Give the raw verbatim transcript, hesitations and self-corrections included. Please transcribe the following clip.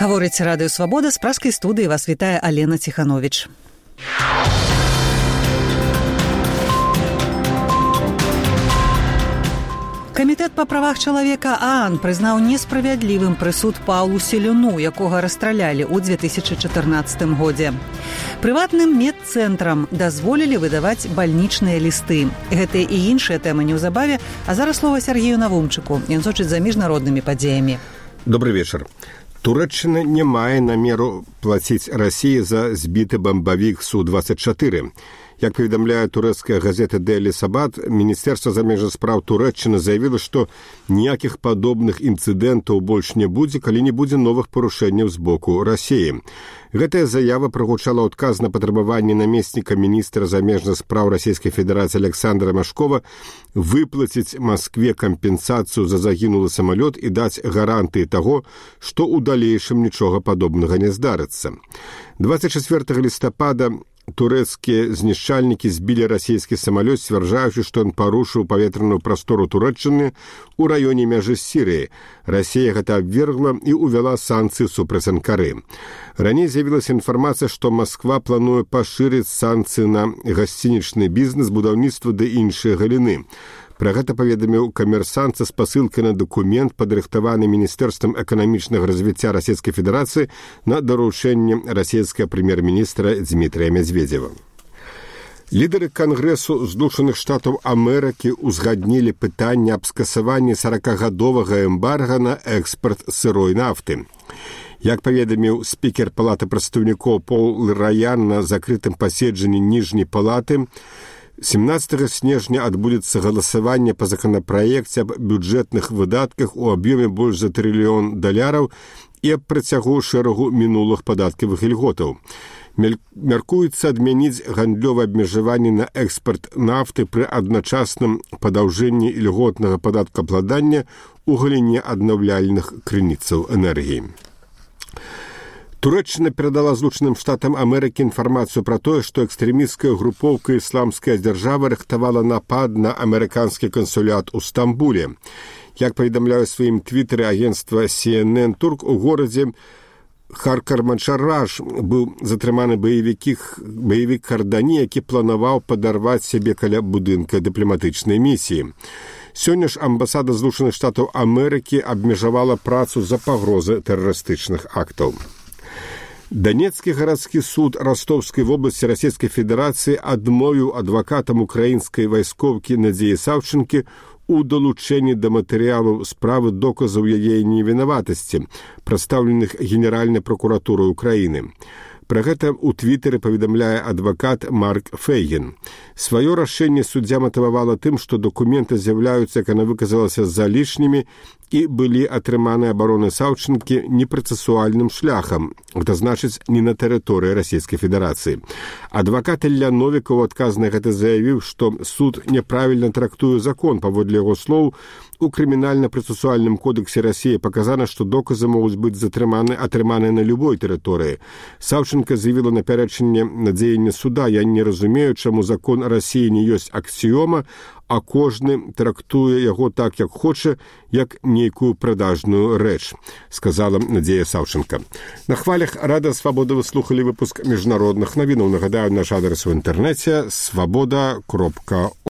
Гаворыць Радыё Свабода, з пражскай студыі вас вітае Алена Ціхановіч. Камітэт па правах чалавека ААН прызнаў несправядлівым прысуд Паўлу Селюну, якога расстралялі ў две тысячы чатырнаццатым годзе. Прыватным медцэнтрам дазволілі выдаваць бальнічныя лісты. Гэтыя і іншыя тэмы неўзабаве, а зараз слова Сергею Навумчыку. Ён сочыць за міжнароднымі падзеямі. Добрый вечар. Туреччына не мае намеру плаціць Расіі за збіты бамбавік Су двадцять чатыры. Як паведамляе турэцкая газета Daily Sabbath, Міністэрства замежных спраў Турэччыны заявіла, што ніякіх падобных інцыдэнтаў больш не будзе, калі не будзе новых парушэнняў з боку Расіі. Гэтая заява прагучала адказ на патрабаванне намесніка міністра замежных спраў Расійскай Федэрацыі Александра Машкова выплаціць Маскве кампенсацыю за загінулы самалёт і даць гарантыі таго, што ў далейшым нічога падобнага не здарыцца. двадцать чацвёртага лістапада турэцкія знішчальнікі збілі расійскі самалёт, сцвярджаючы, што ён парушыў паветраную прастору Турэччыны ў раёне мяжы з Сірыяй. Расія гэта абвергла і ўвяла санкцыі супраць Анкары. Раней з'явілася інфармацыя, што Масква плануе пашырыць санкцыі на гасцінічны бізнес, будаўніцтва ды іншыя галіны. Пра гэта паведаміў камерсант са спасылкай на дакумент, падрыхтаваны Міністэрствам эканамічнага развіцця Расійскай Федэрацыі на даручэнне расійскага прэм'ер-міністра Дмітрія Медведзева. Лідары Кангрэсу Злучаных Штатаў Амерыкі узгаднілі пытанне аб скасаванні саракагадовага эмбарга на экспарт сырой нафты. Як паведаміў спікер Палаты прадстаўнікоў Пол Раян на закрытым паседжанні ніжняй палаты, семнадцатага снежня адбудзецца галасаванне па законапраекце аб бюджэтных выдатках у аб'ёме больш за трыльён даляраў і аб працягу шэрагу мінулых падаткавых ільготаў. Мяркуецца адмяніць гандлёвае абмежаванне на экспарт нафты пры адначасным падаўжэнні ільготнага падаткаабкладання ў галіне аднаўляльных крыніцаў энергіі. Турэччына перадала Злучаным Штатам Амерыкі інфармацыю пра тое, што экстрэмісцкая групоўка «Ісламская дзяржава» рыхтавала напад на амерыканскі кансулят у Стамбуле. Як паведамляе ў сваім твітары агенцтва Си Эн Эн Турк, у горадзе Харкарманшарраж быў затрыманы баевік Кардані, які планаваў падарваць сябе каля будынка дыпламатычнай місіі. Сёння ж амбасада Злучаных Штатаў Амерыкі абмежавала працу за пагрозы тэрарыстычных актаў. Донецкі гарадскі суд Ростовскай вобласці Расійскай Федэрацыі адмовіў адвакатам украінскай вайскоўкі Надзеі Саўчынкі у далучэнні да матэрыялаў справы доказаў яе невінаватасці, прадстаўленых Генеральнай пракуратурай Украіны. Пра гэта ў твітары паведамляе адвакат Марк Фейгін. Сваё рашэнне суддзя матывавала тым, што дакументы з'яўляюцца, як яна выказалася, залішнімі і былі атрыманы абароны Саўчынкі непрацэсуальным шляхам, гэта значыць, не на тэрыторыі Расійскай Федэрацыі. Адвакат Ілля Новікаў у адказ на гэта заявіў, што суд няправільна трактуе закон. Паводле яго слоў, у крымінальна-працэсуальным кодексе Расіі паказана, што доказы могуць быць затрыманы, атрыманыя на любой тэрыторыі. Саўчынка заявіла на пярэчанне надзеяння суда: «Я не разумею, чаму закон Расіі не ёсць аксіёма, а кожны трактуе яго так, як хоча, як нейкую прадажную рэч», сказала Надзея Саўчынка. На хвалях Радыё Свабода вы слухалі выпуск міжнародных навінаў. Нагадаю, наш адрес у інтэрнэце свабода кропка